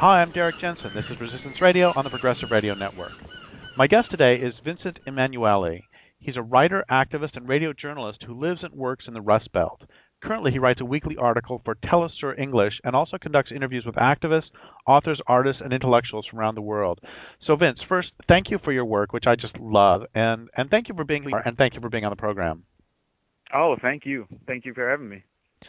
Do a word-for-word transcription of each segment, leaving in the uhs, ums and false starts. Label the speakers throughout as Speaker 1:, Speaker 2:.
Speaker 1: Hi, I'm Derek Jensen. This is Resistance Radio on the Progressive Radio Network. My guest today is Vincent Emanuele. He's a writer, activist, and radio journalist who lives and works in the Rust Belt. Currently, he writes a weekly article for Telesur English and also conducts interviews with activists, authors, artists, and intellectuals from around the world. So, Vince, first, thank you for your work, which I just love, and, and thank you for being here, and thank you for being on the program.
Speaker 2: Oh, thank you. Thank you for having me.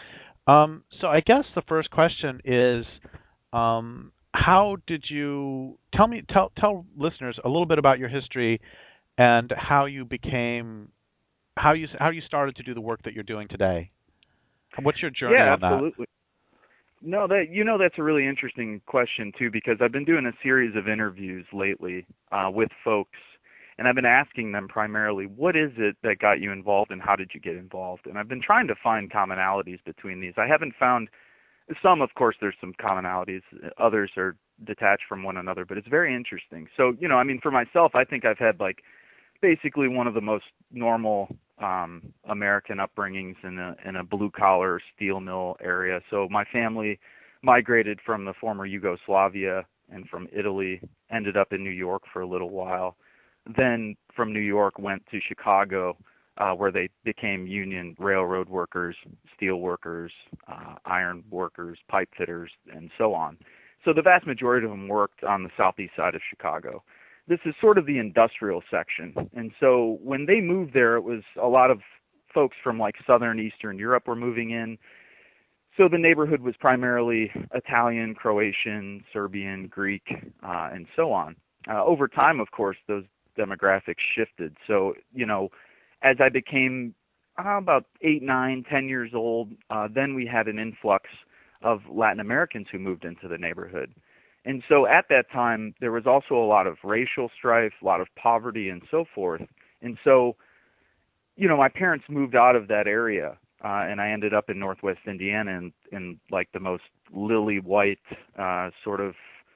Speaker 1: Um, so, I guess the first question is, um, how did you tell me tell tell listeners a little bit about your history and how you became how you how you started to do the work that you're doing today? What's your journey
Speaker 2: Yeah,
Speaker 1: on that?
Speaker 2: absolutely. No, that you know that's a really interesting question too, because I've been doing a series of interviews lately uh, with folks, and I've been asking them primarily, what is it that got you involved, and how did you get involved? And I've been trying to find commonalities between these. I haven't found some, of course, there's some commonalities. Others are detached from one another, but it's very interesting. So, you know, I mean, for myself, I think I've had like basically one of the most normal um, American upbringings in a in a blue collar steel mill area. So my family migrated from the former Yugoslavia and from Italy, ended up in New York for a little while. Then from New York went to Chicago, uh, where they became union railroad workers, steel workers, uh, iron workers, pipe fitters, and so on. So the vast majority of them worked on the southeast side of Chicago. This is sort of the industrial section. And so when they moved there, it was a lot of folks from like southern Eastern Europe were moving in. So the neighborhood was primarily Italian, Croatian, Serbian, Greek, uh, and so on. Uh, over time, of course, those demographics shifted. So, you know, as I became uh, about eight, nine, ten years old, uh, then we had an influx of Latin Americans who moved into the neighborhood. And so at that time, there was also a lot of racial strife, a lot of poverty, and so forth. And so, you know, my parents moved out of that area, uh, and I ended up in Northwest Indiana in, in like the most lily white uh, sort of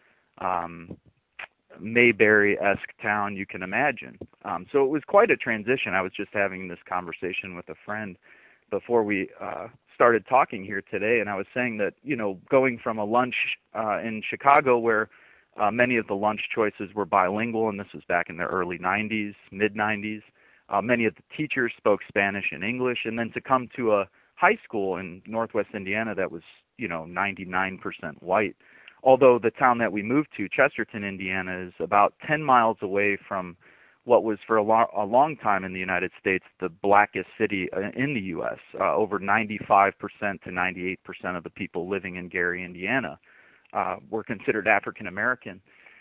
Speaker 2: um, Mayberry-esque town you can imagine. Um, so it was quite a transition. I was just having this conversation with a friend before we uh, started talking here today, and I was saying that, you know, going from a lunch uh, in Chicago where uh, many of the lunch choices were bilingual, and this was back in the early nineties, mid nineties, uh, many of the teachers spoke Spanish and English, and then to come to a high school in Northwest Indiana that was, you know, ninety-nine percent white. Although the town that we moved to, Chesterton, Indiana, is about ten miles away from what was for a, lo- a long time in the United States the blackest city uh, in the U S. Uh, over ninety-five percent to ninety-eight percent of the people living in Gary, Indiana, uh, were considered African American.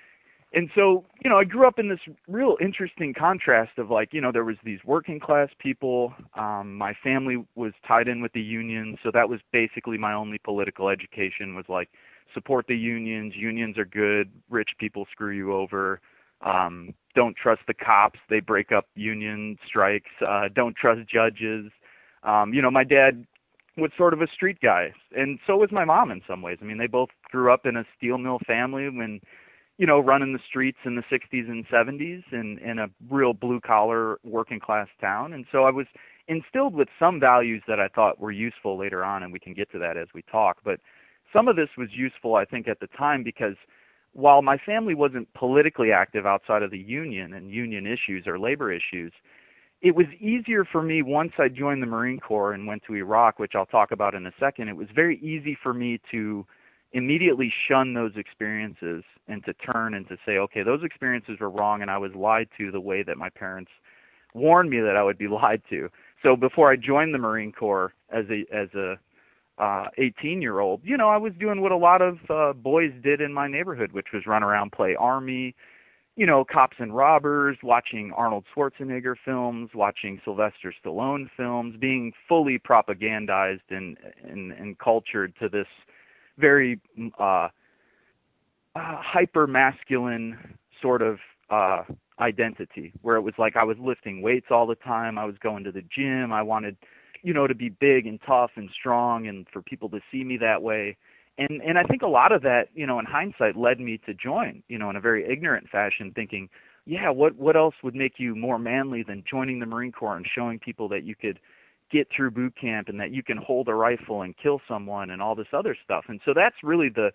Speaker 2: And so, you know, I grew up in this real interesting contrast of like, you know, there was these working class people. Um, my family was tied in with the union, so that was basically my only political education was like, support the unions. Unions are good. Rich people screw you over. Um, don't trust the cops. They break up union strikes. Uh, don't trust judges. Um, you know, my dad was sort of a street guy, and so was my mom in some ways. I mean, they both grew up in a steel mill family when, you know, running the streets in the sixties and seventies in, in a real blue-collar working-class town. And so I was instilled with some values that I thought were useful later on, and we can get to that as we talk. But some of this was useful, I think, at the time because while my family wasn't politically active outside of the union and union issues or labor issues, it was easier for me once I joined the Marine Corps and went to Iraq, which I'll talk about in a second. It was very easy for me to immediately shun those experiences and to turn and to say, okay, those experiences were wrong and I was lied to the way that my parents warned me that I would be lied to. So before I joined the Marine Corps as a as a uh eighteen year old, you know, I was doing what a lot of uh, boys did in my neighborhood, which was run around, play army, you know, cops and robbers, watching Arnold Schwarzenegger films, watching Sylvester Stallone films, being fully propagandized and and, and cultured to this very uh, uh, hyper masculine sort of uh, identity, where it was like I was lifting weights all the time, I was going to the gym, I wanted, you know, to be big and tough and strong, and for people to see me that way. And and I think a lot of that, you know, in hindsight, led me to join, you know, in a very ignorant fashion, thinking, yeah, what what else would make you more manly than joining the Marine Corps and showing people that you could get through boot camp and that you can hold a rifle and kill someone and all this other stuff. And so that's really the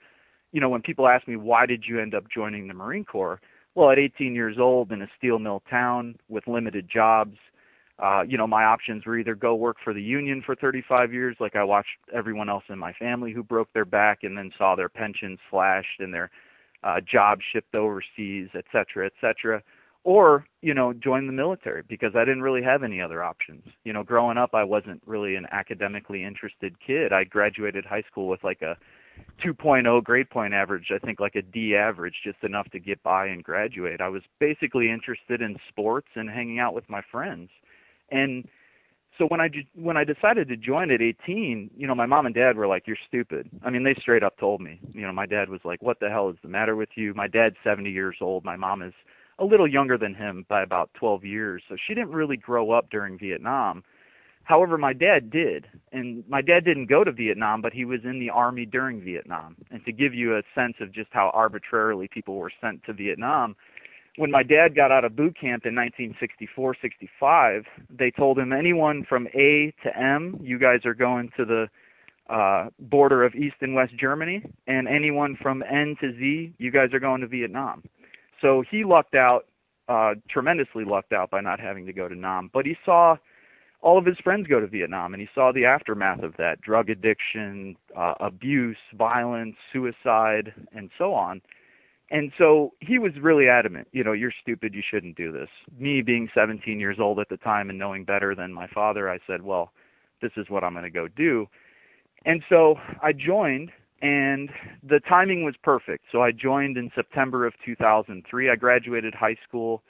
Speaker 2: you know, when people ask me, why did you end up joining the Marine Corps? Well, at eighteen years old in a steel mill town with limited jobs, uh, you know, my options were either go work for the Union for thirty-five years, like I watched everyone else in my family who broke their back and then saw their pensions slashed and their uh, jobs shipped overseas, et cetera, et cetera, or, you know, join the military because I didn't really have any other options. You know, growing up, I wasn't really an academically interested kid. I graduated high school with like a two point oh grade point average, I think like a D average, just enough to get by and graduate. I was basically interested in sports and hanging out with my friends. And so when I when I decided to join at eighteen, you know, my mom and dad were like, "You're stupid." I mean, they straight up told me. You know, my dad was like, "What the hell is the matter with you?" My dad's seventy years old. My mom is a little younger than him by about twelve years. So she didn't really grow up during Vietnam. However, my dad did. And my dad didn't go to Vietnam, but he was in the Army during Vietnam. And to give you a sense of just how arbitrarily people were sent to Vietnam, when my dad got out of boot camp in nineteen sixty-four sixty-five, they told him, anyone from A to M, you guys are going to the uh, border of East and West Germany, and anyone from N to Z, you guys are going to Vietnam. So he lucked out, uh, tremendously lucked out by not having to go to Nam. But he saw all of his friends go to Vietnam, and he saw the aftermath of that, drug addiction, uh, abuse, violence, suicide, and so on. And so he was really adamant, you know, you're stupid, you shouldn't do this. Me being seventeen years old at the time and knowing better than my father, I said, well, this is what I'm going to go do. And so I joined, and the timing was perfect. So I joined in September of two thousand three. I graduated high school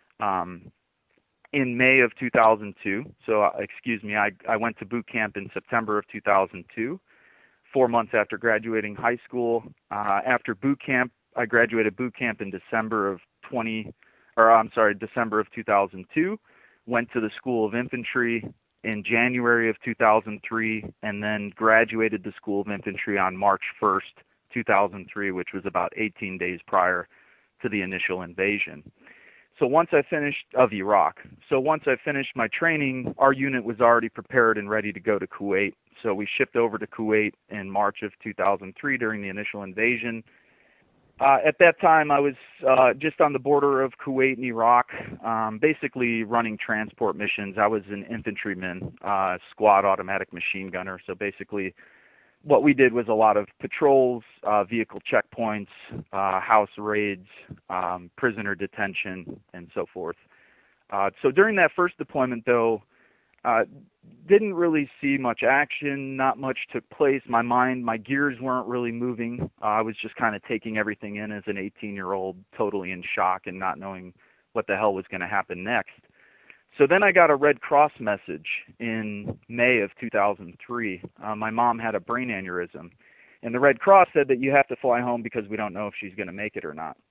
Speaker 2: um, in May of two thousand two. So, uh, excuse me, I, I went to boot camp in September of two thousand two, four months after graduating high school. Uh, after boot camp, I graduated boot camp in December of twenty, or I'm sorry, December of two thousand two. Went to the School of Infantry in January of two thousand three, and then graduated the School of Infantry on March first, two thousand three, which was about eighteen days prior to the initial invasion. So once I finished of Iraq. So once I finished my training, our unit was already prepared and ready to go to Kuwait. So we shipped over to Kuwait in March of two thousand three during the initial invasion. Uh, at that time, I was uh, just on the border of Kuwait and Iraq, um, basically running transport missions. I was an infantryman, uh, squad automatic machine gunner. So basically, what we did was a lot of patrols, uh, vehicle checkpoints, uh, house raids, um, prisoner detention, and so forth. Uh, so during that first deployment, though, Uh, didn't really see much action, not much took place. My mind, my gears weren't really moving. Uh, I was just kind of taking everything in as an eighteen-year-old, totally in shock and not knowing what the hell was going to happen next. So then I got a Red Cross message in May of two thousand three. Uh, my mom had a brain aneurysm, and the Red Cross said that you have to fly home because we don't know if she's going to make it or not.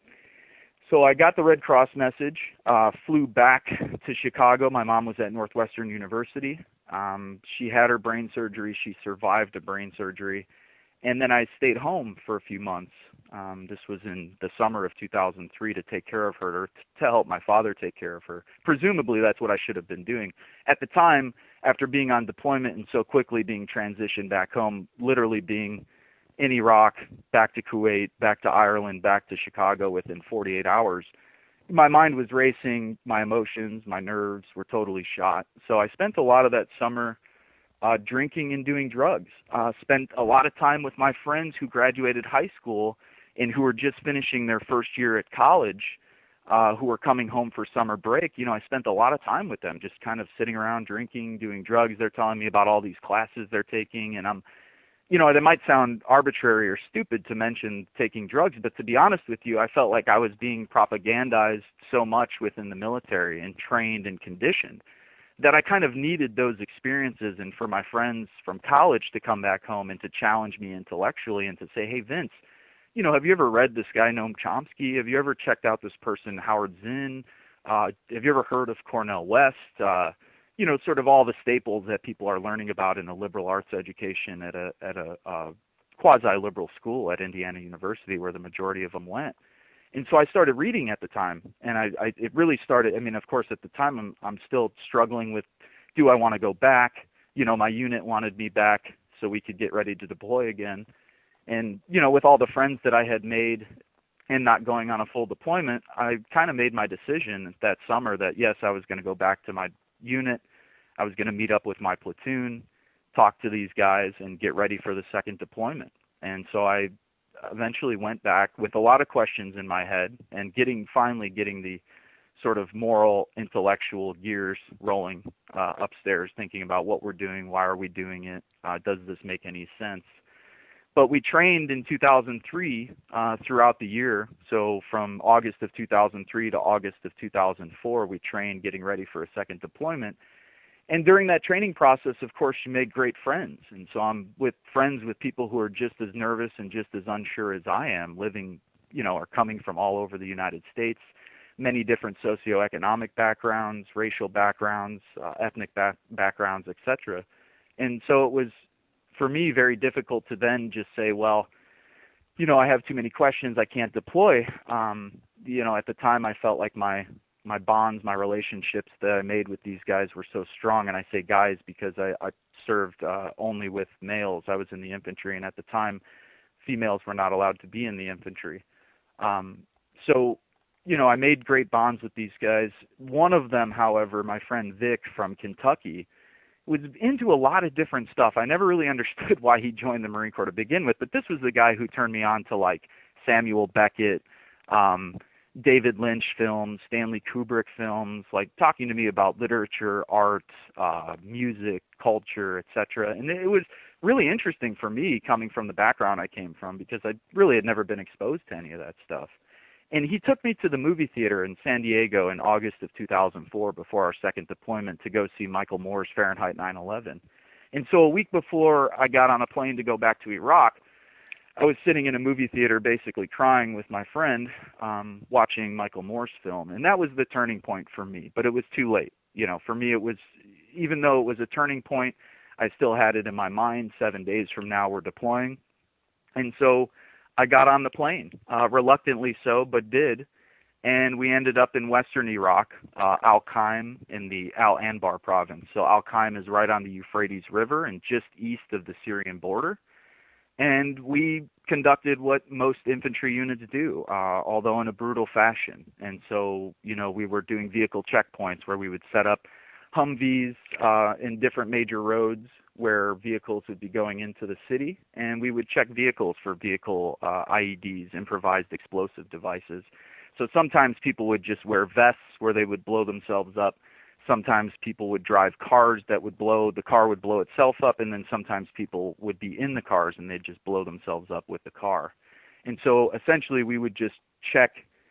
Speaker 2: So I got the Red Cross message, uh, flew back to Chicago. My mom was at Northwestern University. Um, she had her brain surgery. She survived a brain surgery. And then I stayed home for a few months. Um, this was in the summer of two thousand three to take care of her, or to help my father take care of her. Presumably, that's what I should have been doing. At the time, after being on deployment and so quickly being transitioned back home, literally being in Iraq, back to Kuwait, back to Ireland, back to Chicago within forty-eight hours, my mind was racing, my emotions, my nerves were totally shot. So I spent a lot of that summer uh, drinking and doing drugs. Uh, spent a lot of time with my friends who graduated high school and who were just finishing their first year at college, uh, who were coming home for summer break. You know, I spent a lot of time with them, just kind of sitting around drinking, doing drugs. They're telling me about all these classes they're taking, and I'm You know, it might sound arbitrary or stupid to mention taking drugs, but to be honest with you, I felt like I was being propagandized so much within the military and trained and conditioned that I kind of needed those experiences and for my friends from college to come back home and to challenge me intellectually and to say, hey, Vince, you know, have you ever read this guy Noam Chomsky? Have you ever checked out this person, Howard Zinn? Uh, have you ever heard of Cornel West? Uh, you know, sort of all the staples that people are learning about in a liberal arts education at a at a uh, quasi-liberal school at Indiana University, where the majority of them went. And so I started reading at the time, and I, I it really started. I mean, of course, at the time I'm I'm still struggling with, do I want to go back? You know, my unit wanted me back so we could get ready to deploy again. And, you know, with all the friends that I had made and not going on a full deployment, I kind of made my decision that summer that, yes, I was going to go back to my unit. I was going to meet up with my platoon, talk to these guys, and get ready for the second deployment. And so I eventually went back with a lot of questions in my head and getting finally getting the sort of moral, intellectual gears rolling uh, upstairs, thinking about what we're doing, why are we doing it, uh, does this make any sense? But we trained in two thousand three uh, throughout the year. So from August of two thousand three to August of two thousand four, we trained getting ready for a second deployment. And during that training process, of course, you make great friends. And so I'm with friends with people who are just as nervous and just as unsure as I am, living, you know, are coming from all over the United States, many different socioeconomic backgrounds, racial backgrounds, uh, ethnic back- backgrounds, et cetera. And so it was, for me, very difficult to then just say, well, you know, I have too many questions, I can't deploy. Um, you know, at the time I felt like my my bonds, my relationships that I made with these guys were so strong. And I say guys because I, I served uh, only with males. I was in the infantry, and at the time, females were not allowed to be in the infantry. Um, so, you know, I made great bonds with these guys. One of them, however, my friend Vic from Kentucky, was into a lot of different stuff. I never really understood why he joined the Marine Corps to begin with, but this was the guy who turned me on to like Samuel Beckett, um, David Lynch films, Stanley Kubrick films, like talking to me about literature, art, uh, music, culture, et cetera. And it was really interesting for me coming from the background I came from because I really had never been exposed to any of that stuff. And he took me to the movie theater in San Diego in August of two thousand four before our second deployment to go see Michael Moore's Fahrenheit nine eleven. And so a week before I got on a plane to go back to Iraq, I was sitting in a movie theater basically crying with my friend, um, watching Michael Moore's film. And that was the turning point for me, but it was too late. You know, for me it was, even though it was a turning point, I still had it in my mind, seven days from now we're deploying. And so I got on the plane, uh, reluctantly so, but did. And we ended up in western Iraq, uh, Al-Qaim in the Al-Anbar province. So Al-Qaim is right on the Euphrates River and just east of the Syrian border. And we conducted what most infantry units do, uh, although in a brutal fashion. And so, you know, we were doing vehicle checkpoints where we would set up Humvees uh, in different major roads where vehicles would be going into the city, and we would check vehicles for vehicle uh, I E Ds, improvised explosive devices. So sometimes people would just wear vests where they would blow themselves up. Sometimes people would drive cars that would blow, the car would blow itself up, and then sometimes people would be in the cars and they'd just blow themselves up with the car. And so essentially we would just check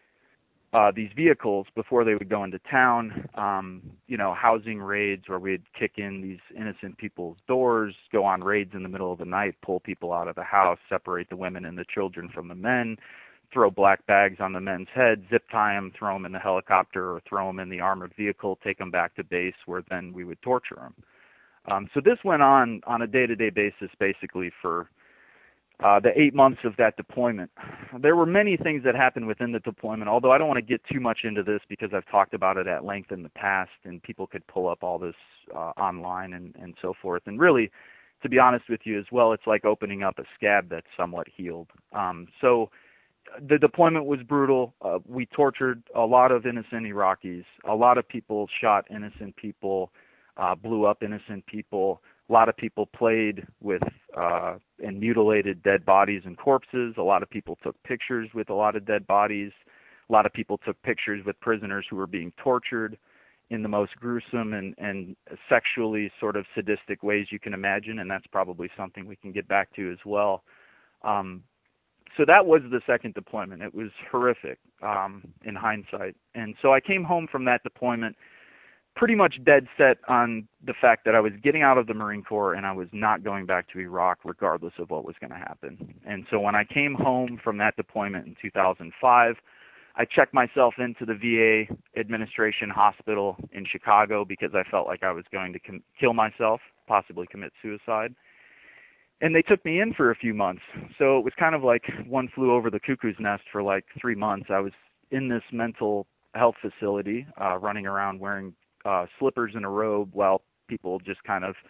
Speaker 2: uh, these vehicles before they would go into town, um, you know, housing raids where we'd kick in these innocent people's doors, go on raids in the middle of the night, pull people out of the house, separate the women and the children from the men, throw black bags on the men's heads, zip tie them, throw them in the helicopter or throw them in the armored vehicle, take them back to base where then we would torture them. Um, so this went on on a day-to-day basis basically for uh, the eight months of that deployment. There were many things that happened within the deployment, although I don't want to get too much into this because I've talked about it at length in the past and people could pull up all this uh, online and, and so forth. And really, to be honest with you as well, it's like opening up a scab that's somewhat healed. Um, so the deployment was brutal. Uh, we tortured a lot of innocent Iraqis. A lot of people shot innocent people, uh, blew up innocent people. A lot of people played with uh, and mutilated dead bodies and corpses. A lot of people took pictures with a lot of dead bodies. A lot of people took pictures with prisoners who were being tortured in the most gruesome and, and sexually sort of sadistic ways you can imagine, and that's probably something we can get back to as well. Um, So that was the second deployment. It was horrific um, in hindsight. And so I came home from that deployment pretty much dead set on the fact that I was getting out of the Marine Corps and I was not going back to Iraq regardless of what was going to happen. And so when I came home from that deployment in two thousand five, I checked myself into the V A administration hospital in Chicago because I felt like I was going to com- kill myself, possibly commit suicide. And they took me in for a few months. So it was kind of like one flew over the cuckoo's nest for like three months. I was in this mental health facility, uh, running around wearing uh, slippers and a robe while people just kind of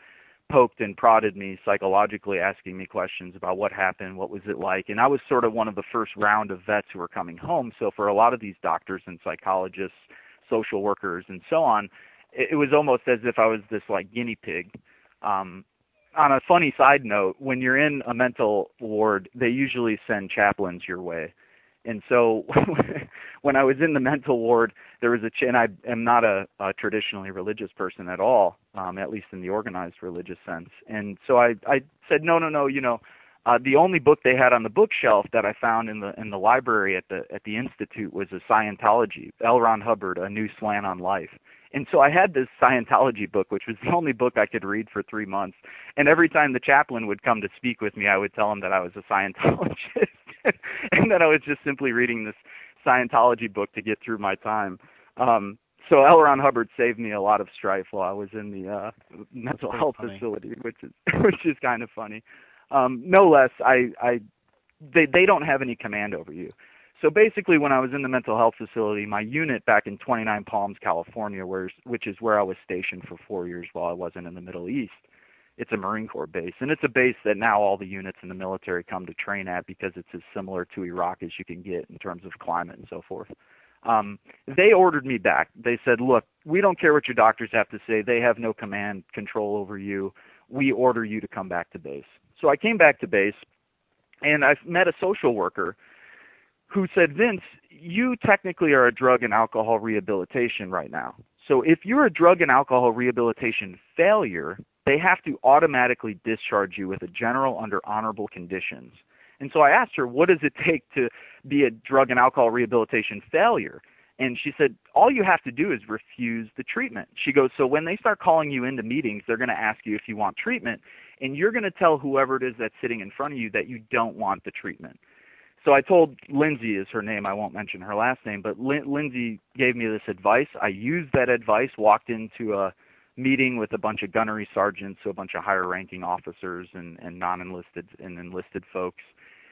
Speaker 2: poked and prodded me psychologically, asking me questions about what happened, what was it like. And I was sort of one of the first round of vets who were coming home. So for a lot of these doctors and psychologists, social workers, and so on, it, it was almost as if I was this like guinea pig. Um, on a funny side note, when you're in a mental ward, they usually send chaplains your way. And so when I was in the mental ward, there was a ch- and I am not a, a traditionally religious person at all, um, at least in the organized religious sense. And so I, I said, no, no, no, you know, uh, the only book they had on the bookshelf that I found in the in the library at the at the institute was a Scientology, L. Ron Hubbard, A New Slant on Life. And so I had this Scientology book, which was the only book I could read for three months. And every time the chaplain would come to speak with me, I would tell him that I was a Scientologist and that I was just simply reading this Scientology book to get through my time. Um, so L. Ron Hubbard saved me a lot of strife while I was in the uh, mental health
Speaker 1: funny.
Speaker 2: facility, which is which is kind of funny. Um, no less, I, I they they don't have any command over you. So basically, when I was in the mental health facility, my unit back in twenty-nine Palms, California, where, which is where I was stationed for four years while I wasn't in the Middle East, it's a Marine Corps base. And it's a base that now all the units in the military come to train at because it's as similar to Iraq as you can get in terms of climate and so forth. Um, they ordered me back. They said, look, we don't care what your doctors have to say. They have no command control over you. We order you to come back to base. So I came back to base, and I met a social worker who said, Vince, you technically are a drug and alcohol rehabilitation right now. So if you're a drug and alcohol rehabilitation failure, they have to automatically discharge you with a general under honorable conditions. And so I asked her, what does it take to be a drug and alcohol rehabilitation failure? And she said, all you have to do is refuse the treatment. She goes, so when they start calling you into meetings, they're going to ask you if you want treatment, and you're going to tell whoever it is that's sitting in front of you that you don't want the treatment. So I told Lindsay is her name. I won't mention her last name, but Lin- Lindsay gave me this advice. I used that advice, walked into a meeting with a bunch of gunnery sergeants, so a bunch of higher-ranking officers and, and non-enlisted and enlisted folks.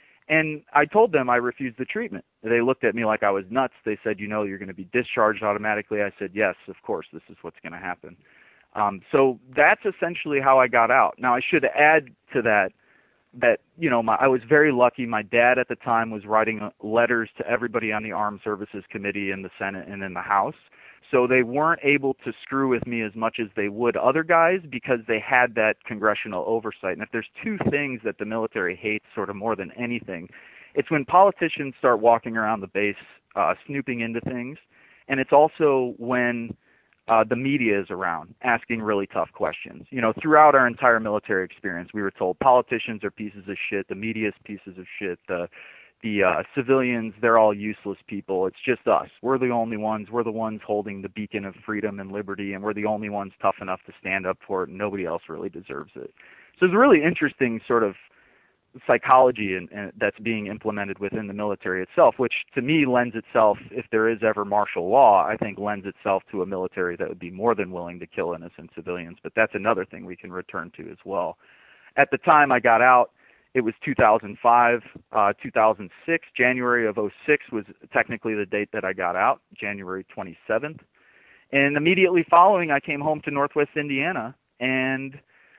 Speaker 2: And I told them I refused the treatment. They looked at me like I was nuts. They said, you know, you're going to be discharged automatically. I said, yes, of course, this is what's going to happen. Um, so that's essentially how I got out. Now, I should add to that that, you know, my, I was very lucky. My dad at the time was writing letters to everybody on the Armed Services Committee in the Senate and in the House. So they weren't able to screw with me as much as they would other guys because they had that congressional oversight. And if there's two things that the military hates sort of more than anything, it's when politicians start walking around the base uh, snooping into things. And it's also when Uh, the media is around asking really tough questions. You know, throughout our entire military experience, we were told politicians are pieces of shit, the media is pieces of shit, the the uh, civilians, they're all useless people. It's just us. We're the only ones. We're the ones holding the beacon of freedom and liberty, and we're the only ones tough enough to stand up for it, and nobody else really deserves it. So it's a really interesting sort of psychology and, and that's being implemented within the military itself, which to me lends itself, if there is ever martial law, I think lends itself to a military that would be more than willing to kill innocent civilians. But that's another thing we can return to as well. At the time I got out, it was two thousand five, uh, two thousand six, January of oh six was technically the date that I got out, January twenty-seventh. And immediately following, I came home to Northwest Indiana, and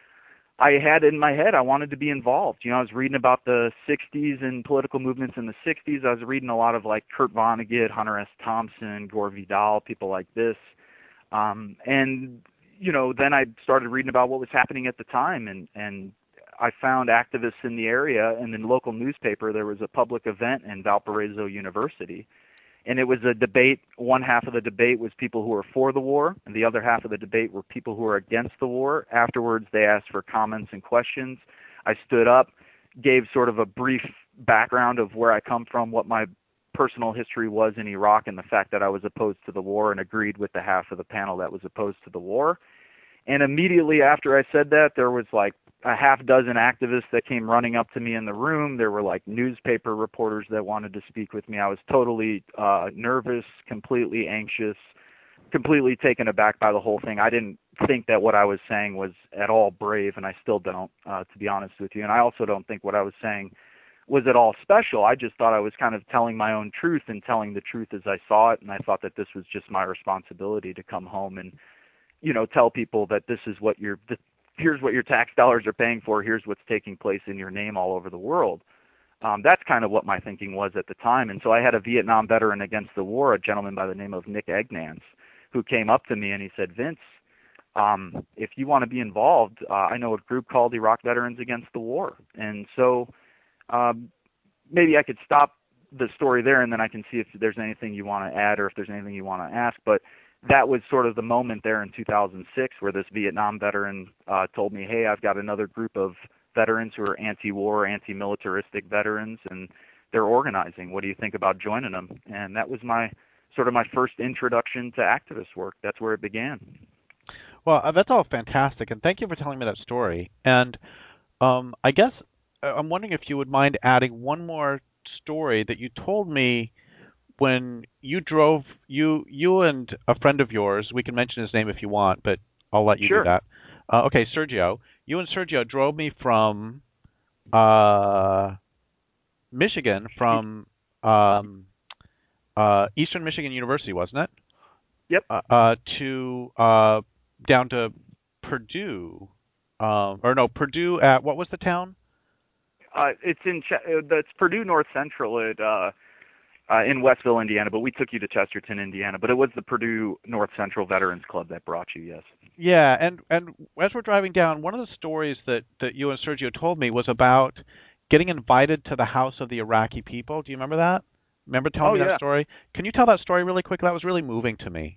Speaker 2: I had in my head I wanted to be involved. You know, I was reading about the sixties and political movements in the sixties. I was reading a lot of like Kurt Vonnegut, Hunter S. Thompson, Gore Vidal, people like this. Um, and, you know, then I started reading about what was happening at the time, and, and I found activists in the area, and in the local newspaper there was a public event in Valparaiso University. And it was a debate. One half of the debate was people who were for the war, and the other half of the debate were people who were against the war. Afterwards, they asked for comments and questions. I stood up, gave sort of a brief background of where I come from, what my personal history was in Iraq, and the fact that I was opposed to the war, and agreed with the half of the panel that was opposed to the war. And immediately after I said that, there was like a half dozen activists that came running up to me in the room. There were like newspaper reporters that wanted to speak with me. I was totally uh, nervous, completely anxious, completely taken aback by the whole thing. I didn't think that what I was saying was at all brave, and I still don't, uh, to be honest with you. And I also don't think what I was saying was at all special. I just thought I was kind of telling my own truth and telling the truth as I saw it, and I thought that this was just my responsibility to come home and, you know, tell people that this is what you're, here's what your tax dollars are paying for, here's what's taking place in your name all over the world. Um, that's kind of what my thinking was at the time. And so I had a Vietnam veteran against the war, a gentleman by the name of Nick Egnance, who came up to me and he said, Vince, um, if you want to be involved, uh, I know a group called Iraq Veterans Against the War. And so um, maybe I could stop the story there, and then I can see if there's anything you want to add or if there's anything you want to ask. But that was sort of the moment there in two thousand six where this Vietnam veteran uh, told me, hey, I've got another group of veterans who are anti-war, anti-militaristic veterans, and they're organizing. What do you think about joining them? And that was my sort of my first introduction to activist work. That's where it began.
Speaker 1: Well, uh, that's all fantastic, and thank you for telling me that story. And um, I guess uh, I'm wondering if you would mind adding one more story that you told me when you drove, you you and a friend of yours, we can mention his name if you want, but I'll let you
Speaker 2: Sure.
Speaker 1: do that. Uh, okay, Sergio. You and Sergio drove me from uh, Michigan, from um, uh, Eastern Michigan University, wasn't it?
Speaker 2: Yep.
Speaker 1: Uh, uh, to uh, down to Purdue, um, or no, Purdue at, what was the town?
Speaker 2: Uh, it's in Ch- uh, that's Purdue North Central at uh, uh, in Westville, Indiana. But we took you to Chesterton, Indiana. But it was the Purdue North Central Veterans Club that brought you. Yes.
Speaker 1: Yeah, and and as we're driving down, one of the stories that that you and Sergio told me was about getting invited to the house of the Iraqi people. Do you remember that? Remember telling
Speaker 2: Oh,
Speaker 1: me
Speaker 2: yeah.
Speaker 1: that story? Can you tell that story really quick? That was really moving to me.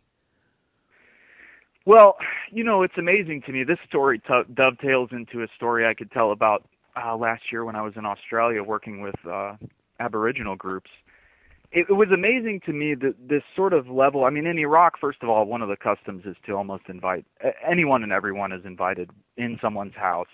Speaker 2: Well, you know, it's amazing to me. This story t- dovetails into a story I could tell about uh, last year when I was in Australia working with uh, Aboriginal groups. It, it was amazing to me that this sort of level, I mean, in Iraq, first of all, one of the customs is to almost invite, anyone and everyone is invited in someone's house.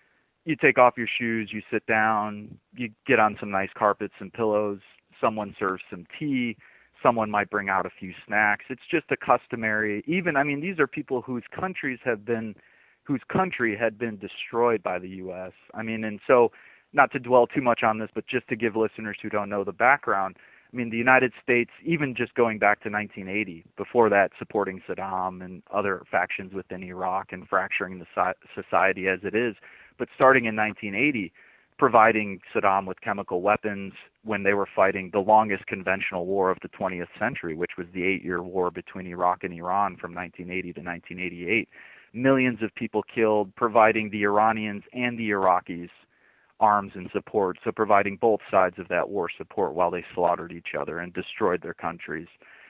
Speaker 2: You take off your shoes, you sit down, you get on some nice carpets and pillows, someone serves some tea, someone might bring out a few snacks. It's just a customary, even, I mean, these are people whose countries have been, whose country had been destroyed by the U S. I mean, and so, not to dwell too much on this, but just to give listeners who don't know the background, I mean, the United States, even just going back to nineteen eighty, before that supporting Saddam and other factions within Iraq and fracturing the society as it is, but starting in nineteen eighty, providing Saddam with chemical weapons when they were fighting the longest conventional war of the twentieth century, which was the eight-year war between Iraq and Iran from nineteen eighty to nineteen eighty-eight. Millions of people killed, providing the Iranians and the Iraqis arms and support, so providing both sides of that war support while they slaughtered each other and destroyed their countries.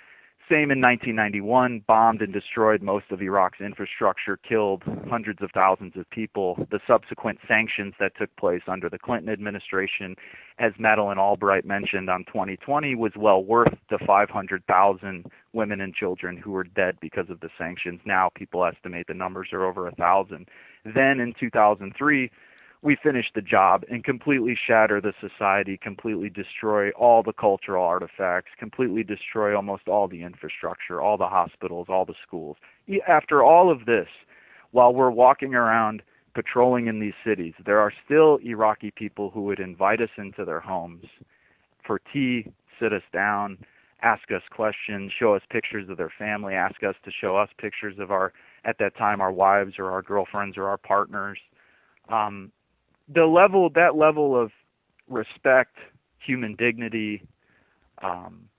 Speaker 2: Same in nineteen ninety-one, bombed and destroyed most of Iraq's infrastructure, killed hundreds of thousands of people. The subsequent sanctions that took place under the Clinton administration, as Madeleine Albright mentioned on twenty twenty, was well worth the five hundred thousand women and children who were dead because of the sanctions. Now people estimate the numbers are over a thousand. Then in two thousand three, we finished the job and completely shatter the society, completely destroy all the cultural artifacts, completely destroy almost all the infrastructure, all the hospitals, all the schools. After all of this, while we're walking around patrolling in these cities, there are still Iraqi people who would invite us into their homes for tea, sit us down, ask us questions, show us pictures of their family, ask us to show us pictures of our, at that time, our wives or our girlfriends or our partners. Um, The level, that level of respect, human dignity, um,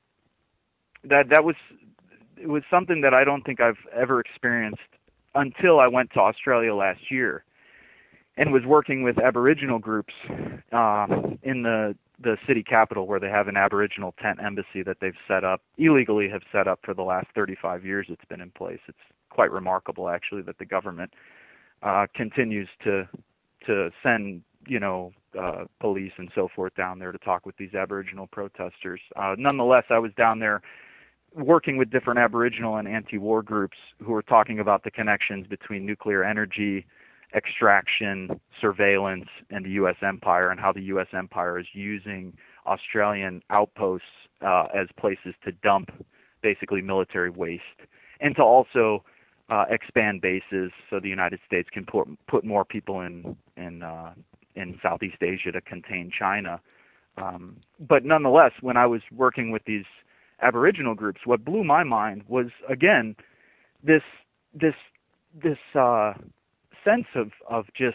Speaker 2: that that was it was something that I don't think I've ever experienced until I went to Australia last year, and was working with Aboriginal groups uh, in the the city capital, where they have an Aboriginal tent embassy that they've set up illegally, have set up for the last thirty-five years. It's been in place. It's quite remarkable, actually, that the government uh, continues to. to send, you know, uh, police and so forth down there to talk with these Aboriginal protesters. Uh, nonetheless, I was down there working with different Aboriginal and anti-war groups who were talking about the connections between nuclear energy, extraction, surveillance, and the U S empire, and how the U S empire is using Australian outposts uh, as places to dump basically military waste, and to also Uh, expand bases so the United States can put put more people in in uh, in Southeast Asia to contain China. Um, but nonetheless, when I was working with these Aboriginal groups, what blew my mind was, again, this this this uh, sense of of just,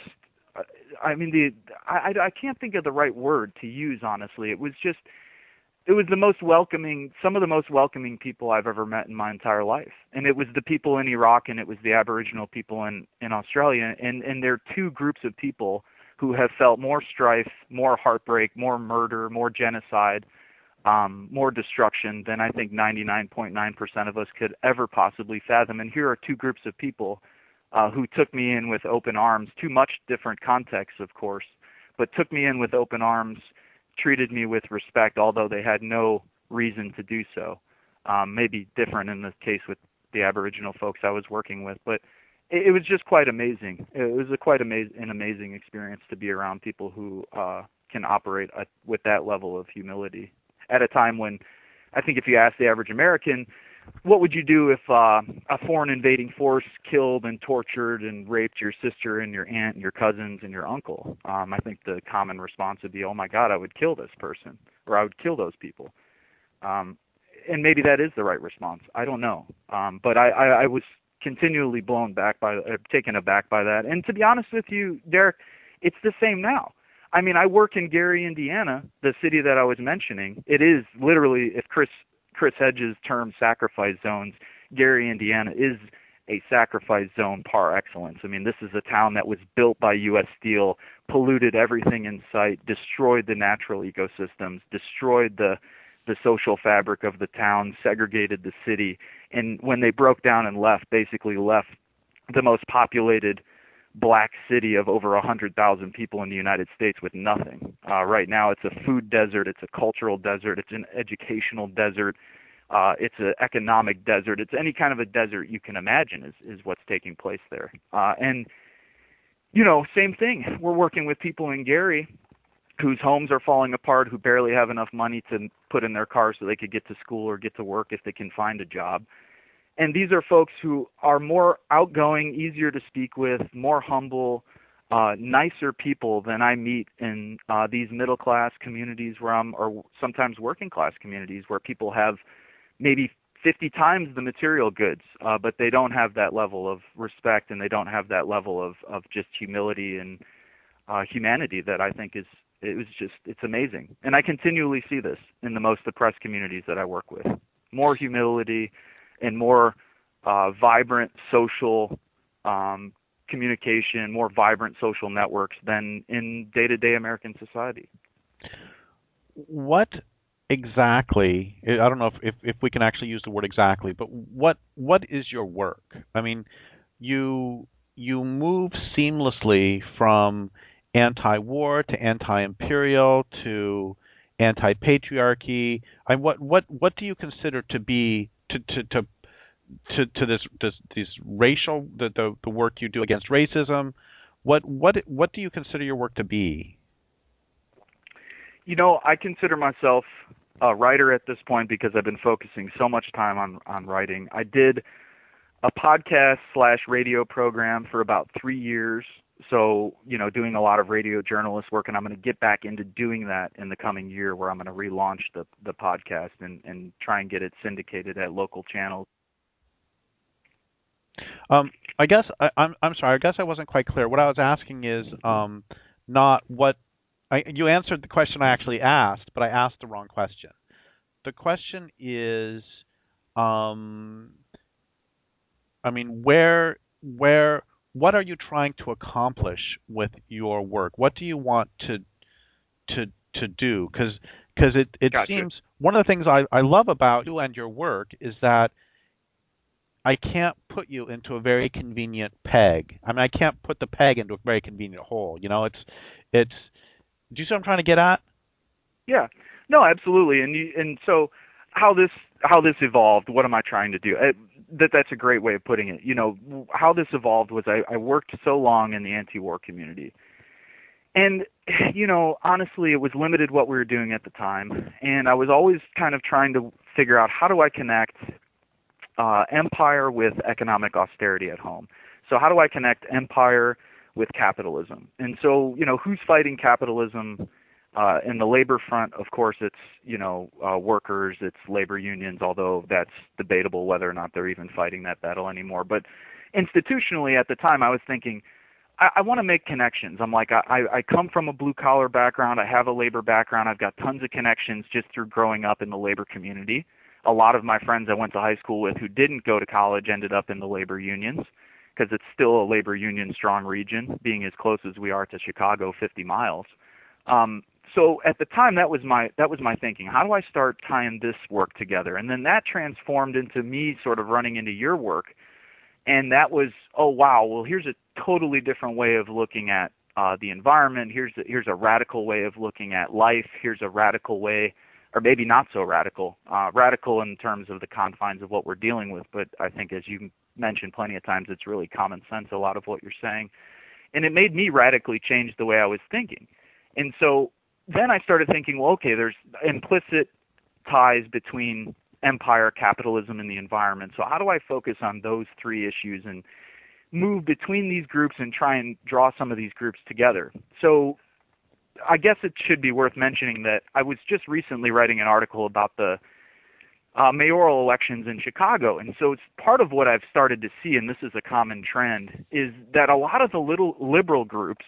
Speaker 2: I mean, the I I can't think of the right word to use, honestly. It was just, it was the most welcoming, some of the most welcoming people I've ever met in my entire life. And it was the people in Iraq, and it was the Aboriginal people in, in Australia. And, and they're two groups of people who have felt more strife, more heartbreak, more murder, more genocide, um, more destruction than I think ninety-nine point nine percent of us could ever possibly fathom. And here are two groups of people uh, who took me in with open arms, two much different contexts, of course, but took me in with open arms, treated me with respect, although they had no reason to do so. Um, maybe different in the case with the Aboriginal folks I was working with, but it, it was just quite amazing. It was a quite ama- an amazing experience to be around people who uh, can operate at, with that level of humility at a time when, I think if you ask the average American, what would you do if uh, a foreign invading force killed and tortured and raped your sister and your aunt and your cousins and your uncle? Um, I think the common response would be, oh my God, I would kill this person, or I would kill those people. Um, and maybe that is the right response. I don't know. Um, but I, I, I was continually blown back by, uh, taken aback by that. And to be honest with you, Derek, it's the same now. I mean, I work in Gary, Indiana, the city that I was mentioning. It is literally, if Chris Chris Hedges' term sacrifice zones, Gary, Indiana is a sacrifice zone par excellence. I mean, this is a town that was built by U S Steel, polluted everything in sight, destroyed the natural ecosystems, destroyed the the social fabric of the town, segregated the city, and when they broke down and left, basically left the most populated black city of over one hundred thousand people in the United States with nothing. Uh, right now it's a food desert, it's a cultural desert, it's an educational desert, uh, it's an economic desert, it's any kind of a desert you can imagine is, is what's taking place there. Uh, and, you know, same thing. We're working with people in Gary whose homes are falling apart, who barely have enough money to put in their cars so they could get to school or get to work if they can find a job. And these are folks who are more outgoing, easier to speak with, more humble, uh, nicer people than I meet in uh, these middle-class communities where I'm, or sometimes working-class communities where people have maybe fifty times the material goods, uh, but they don't have that level of respect, and they don't have that level of, of just humility and uh, humanity that I think is, it was just, it's amazing. And I continually see this in the most oppressed communities that I work with. More humility and more uh, vibrant social um, communication, more vibrant social networks than in day-to-day American society.
Speaker 1: What exactly, I don't know if, if, if we can actually use the word exactly, but what what is your work? I mean, you you move seamlessly from anti-war to anti-imperial to anti-patriarchy. I, what what what do you consider to be to to to to, to this, this this racial the, the the work you do against racism? What what what do you consider your work to be?
Speaker 2: You know, I consider myself a writer at this point because I've been focusing so much time on on writing. I did a podcast slash radio program for about three years. So, you know, doing a lot of radio journalist work, and I'm going to get back into doing that in the coming year, where I'm going to relaunch the the podcast and, and try and get it syndicated at local channels.
Speaker 1: Um, I guess I, I'm I'm sorry. I guess I wasn't quite clear. What I was asking is um, not what I, you answered the question I actually asked, but I asked the wrong question. The question is, um, I mean, where where what are you trying to accomplish with your work? What do you want to to to do? Because because it it
Speaker 2: Gotcha.
Speaker 1: seems one of the things I, I love about you and your work is that I can't put you into a very convenient peg. I mean, I can't put the peg into a very convenient hole. You know, it's it's. Do you see what I'm trying to get at?
Speaker 2: Yeah. No, absolutely. And you, and so how this how this evolved. What am I trying to do? I, that that's a great way of putting it. You know, how this evolved was I, I worked so long in the anti-war community, and you know, honestly, it was limited what we were doing at the time, and I was always kind of trying to figure out how do I connect Uh, empire with economic austerity at home. So how do I connect empire with capitalism? And so, you know, who's fighting capitalism uh, in the labor front? Of course, it's, you know, uh, workers, it's labor unions, although that's debatable whether or not they're even fighting that battle anymore. But institutionally at the time, I was thinking, I, I want to make connections. I'm like, I, I come from a blue collar background. I have a labor background. I've got tons of connections just through growing up in the labor community. A lot of my friends I went to high school with who didn't go to college ended up in the labor unions because it's still a labor union strong region, being as close as we are to Chicago, fifty miles. Um, so at the time, that was my that was my thinking. How do I start tying this work together? And then that transformed into me sort of running into your work. And that was, oh, wow, well, here's a totally different way of looking at uh, the environment. Here's a, here's a radical way of looking at life. Here's a radical way, or maybe not so radical, uh, radical in terms of the confines of what we're dealing with. But I think, as you mentioned plenty of times, it's really common sense, a lot of what you're saying. And it made me radically change the way I was thinking. And so then I started thinking, well, okay, there's implicit ties between empire, capitalism, and the environment. So how do I focus on those three issues and move between these groups and try and draw some of these groups together? So I guess it should be worth mentioning that I was just recently writing an article about the uh, mayoral elections in Chicago. And so it's part of what I've started to see, and this is a common trend, is that a lot of the little liberal groups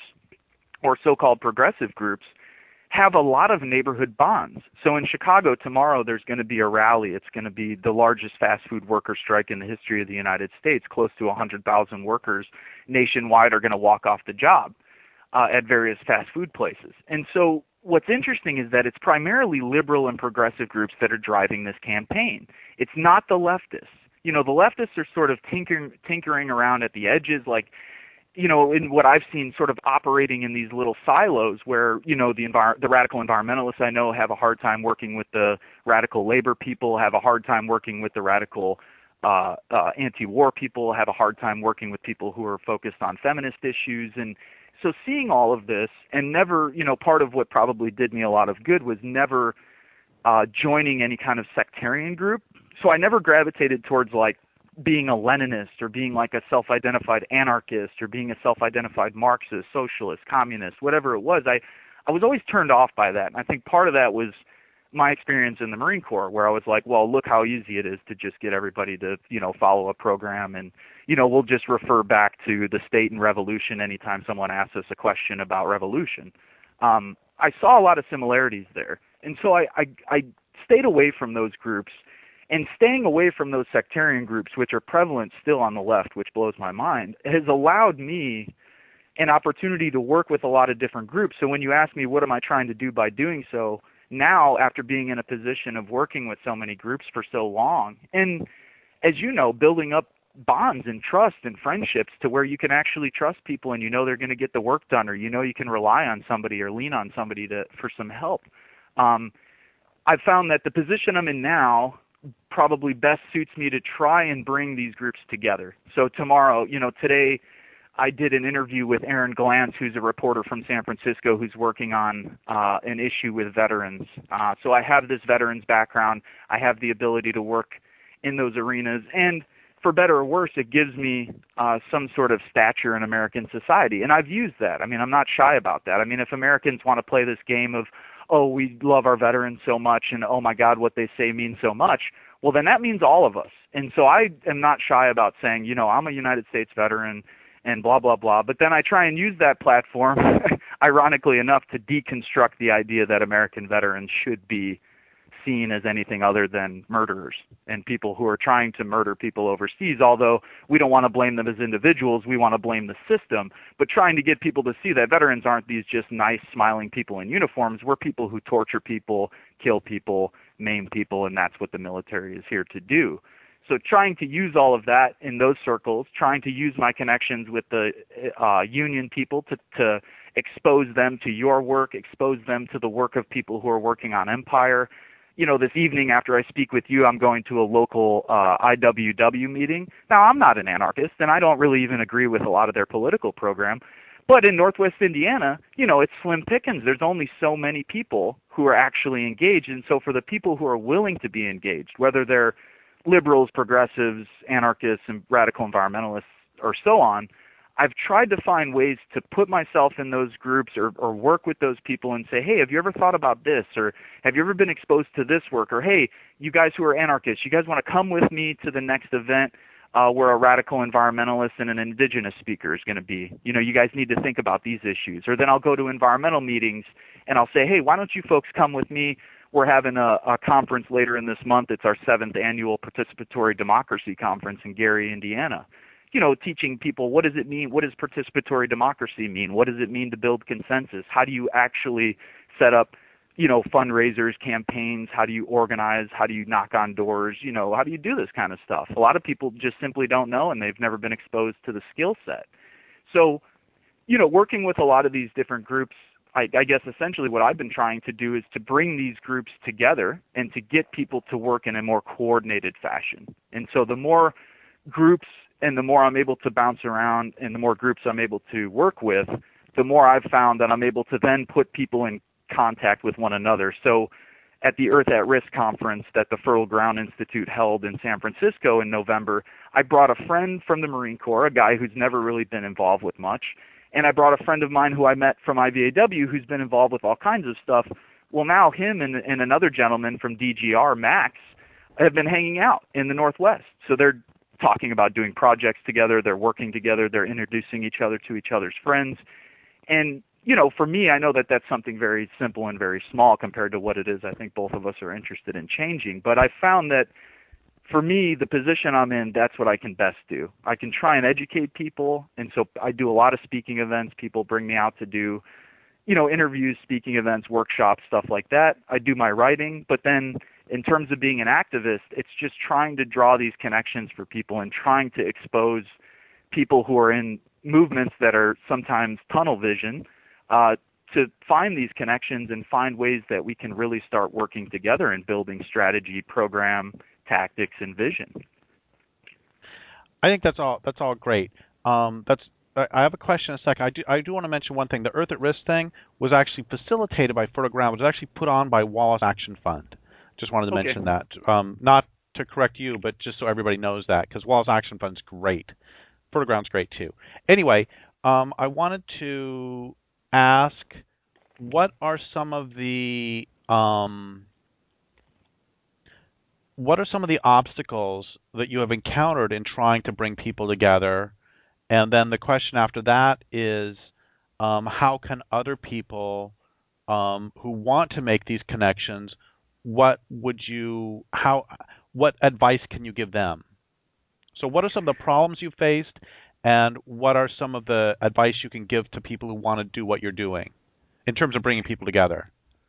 Speaker 2: or so-called progressive groups have a lot of neighborhood bonds. So in Chicago tomorrow, there's going to be a rally. It's going to be the largest fast food worker strike in the history of the United States. Close to one hundred thousand workers nationwide are going to walk off the job uh, at various fast food places. And so what's interesting is that it's primarily liberal and progressive groups that are driving this campaign. It's not the leftists. You know, the leftists are sort of tinkering, tinkering around at the edges, like, you know, in what I've seen sort of operating in these little silos where, you know, the envir- the radical environmentalists I know have a hard time working with the radical labor people, have a hard time working with the radical uh, uh, anti-war people, have a hard time working with people who are focused on feminist issues. And so seeing all of this and never, you know, part of what probably did me a lot of good was never uh, joining any kind of sectarian group. So I never gravitated towards like being a Leninist or being like a self-identified anarchist or being a self-identified Marxist, socialist, communist, whatever it was. I, I was always turned off by that. And I think part of that was my experience in the Marine Corps where I was like, well, look how easy it is to just get everybody to, you know, follow a program and, you know, we'll just refer back to the state and revolution anytime someone asks us a question about revolution. Um, I saw a lot of similarities there. And so I, I, I stayed away from those groups. And staying away from those sectarian groups, which are prevalent still on the left, which blows my mind, has allowed me an opportunity to work with a lot of different groups. So when you ask me what am I trying to do by doing so, now after being in a position of working with so many groups for so long, and as you know, building up bonds and trust and friendships to where you can actually trust people and you know they're going to get the work done, or you know you can rely on somebody or lean on somebody to for some help. Um, I've found that the position I'm in now probably best suits me to try and bring these groups together. So tomorrow, you know, today I did an interview with Aaron Glantz, who's a reporter from San Francisco who's working on uh, an issue with veterans. Uh, so I have this veterans background. I have the ability to work in those arenas. And for better or worse, it gives me uh, some sort of stature in American society. And I've used that. I mean, I'm not shy about that. I mean, if Americans want to play this game of, oh, we love our veterans so much and, oh, my God, what they say means so much, well, then that means all of us. And so I am not shy about saying, you know, I'm a United States veteran and blah, blah, blah. But then I try and use that platform, ironically enough, to deconstruct the idea that American veterans should be seen as anything other than murderers and people who are trying to murder people overseas, although we don't want to blame them as individuals. We want to blame the system, but trying to get people to see that veterans aren't these just nice, smiling people in uniforms. We're people who torture people, kill people, maim people, and that's what the military is here to do. So trying to use all of that in those circles, trying to use my connections with the uh, union people to, to expose them to your work, expose them to the work of people who are working on Empire. You know, this evening after I speak with you, I'm going to a local uh, I W W meeting. Now, I'm not an anarchist, and I don't really even agree with a lot of their political program. But in Northwest Indiana, you know, it's slim pickings. There's only so many people who are actually engaged. And so for the people who are willing to be engaged, whether they're liberals, progressives, anarchists, and radical environmentalists, or so on, I've tried to find ways to put myself in those groups or, or work with those people and say, hey, have you ever thought about this? Or have you ever been exposed to this work? Or, hey, you guys who are anarchists, you guys want to come with me to the next event uh, where a radical environmentalist and an indigenous speaker is going to be. You know, you guys need to think about these issues. Or then I'll go to environmental meetings and I'll say, hey, why don't you folks come with me? We're having a, a conference later in this month. It's our seventh annual Participatory Democracy Conference in Gary, Indiana. You know, teaching people, what does it mean? What does participatory democracy mean? What does it mean to build consensus? How do you actually set up, you know, fundraisers, campaigns? How do you organize? How do you knock on doors? You know, how do you do this kind of stuff? A lot of people just simply don't know, and they've never been exposed to the skill set. So, you know, working with a lot of these different groups, I, I guess essentially what I've been trying to do is to bring these groups together and to get people to work in a more coordinated fashion. And so the more groups and the more I'm able to bounce around and the more groups I'm able to work with, the more I've found that I'm able to then put people in contact with one another. So at the Earth at Risk conference that the Fertile Ground Institute held in San Francisco in November, I brought a friend from the Marine Corps, a guy who's never really been involved with much, and I brought a friend of mine who I met from I V A W who's been involved with all kinds of stuff. Well, now him and, and another gentleman from D G R, Max, have been hanging out in the Northwest. So they're talking about doing projects together, they're working together, they're introducing each other to each other's friends. And, you know, for me, I know that that's something very simple and very small compared to what it is I think both of us are interested in changing. But I found that for me, the position I'm in, that's what I can best do. I can try and educate people, and so I do a lot of speaking events. People bring me out to do, you know, interviews, speaking events, workshops, stuff like that. I do my writing, but then in terms of being an activist, it's just trying to draw these connections for people and trying to expose people who are in movements that are sometimes tunnel vision uh, to find these connections and find ways that we can really start working together and building strategy, program, tactics, and vision.
Speaker 1: I think that's all. That's all great. Um, that's. I have a question in a second. I do. I do want to mention one thing. The Earth at Risk thing was actually facilitated by Fertile Ground. It was actually put on by Wallace Action Fund. Just wanted to
Speaker 2: Okay.
Speaker 1: mention that. Um, not to correct you, but just so everybody knows that, because Wallace Action Fund's great. Fertile Ground's great too. Anyway, um, I wanted to ask, what are some of the um, what are some of the obstacles that you have encountered in trying to bring people together? And then the question after that is, um, how can other people um, who want to make these connections, what would you, how, what advice can you give them? So what are some of the problems you faced, and what are some of the advice you can give to people who want to do what you're doing in terms of bringing people together?